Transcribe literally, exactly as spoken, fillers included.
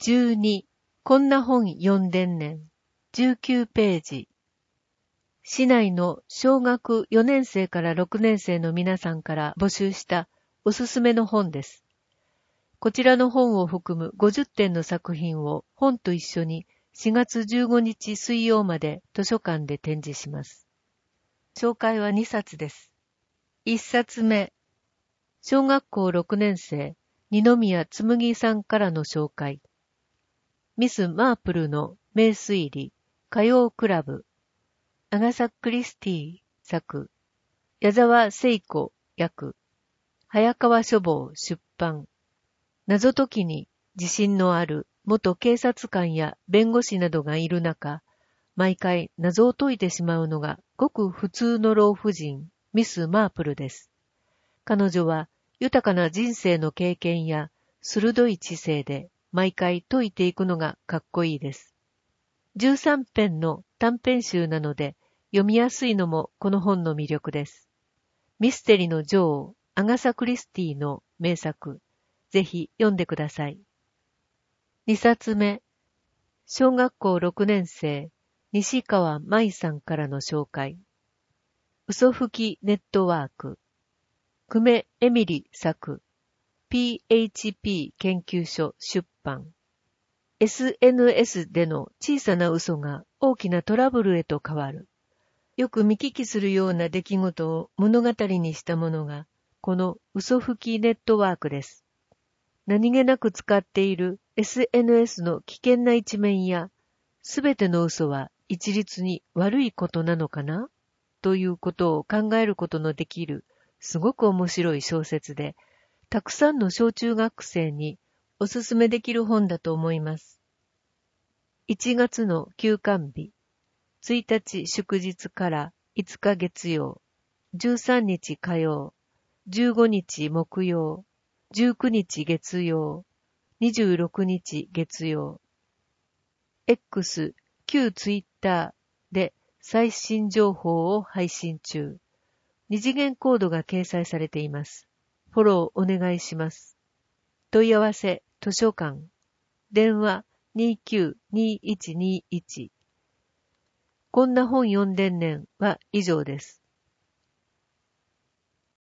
じゅうに、こんな本読んでんねん。じゅうきゅうページ。市内の小学よねん生からろくねん生の皆さんから募集したおすすめの本です。こちらの本を含むごじゅってんの作品を本と一緒にしがつじゅうごにち水曜まで図書館で展示します。紹介はにさつです。いっさつめ、小学校ろくねん生、二宮つむぎさんからの紹介。ミス・マープルの名推理、歌謡クラブ。アガサ・クリスティ作。矢沢聖子訳。早川書房出版。謎解きに自信のある元警察官や弁護士などがいる中、毎回謎を解いてしまうのがごく普通の老婦人、ミス・マープルです。彼女は豊かな人生の経験や鋭い知性で毎回解いていくのがかっこいいです。じゅうさんぺんの短編集なので読みやすいのもこの本の魅力です。ミステリの女王、アガサ・クリスティの名作、ぜひ読んでください。にさつめ、小学校ろくねん生、西川舞さんからの紹介。嘘吹きネットワーク。久米エミリ作。ピーエイチピー 研究所出版。エスエヌエス での小さな嘘が大きなトラブルへと変わる。よく見聞きするような出来事を物語にしたものが、この嘘吹きネットワークです。何気なく使っている エスエヌエス の危険な一面や、すべての嘘は一律に悪いことなのかなということを考えることのできる、すごく面白い小説で、たくさんの小中学生におすすめできる本だと思います。いちがつの休刊日、ついたち祝日からいつか月曜、じゅうさんにち火曜、じゅうごにち木曜、じゅうくにち月曜、にじゅうろくにち月曜。X、旧ツイッターで最新情報を配信中。二次元コードが掲載されています。フォローお願いします。問い合わせ、図書館。電話 にきゅうにいちにいち。こんな本読んでんねんは以上です。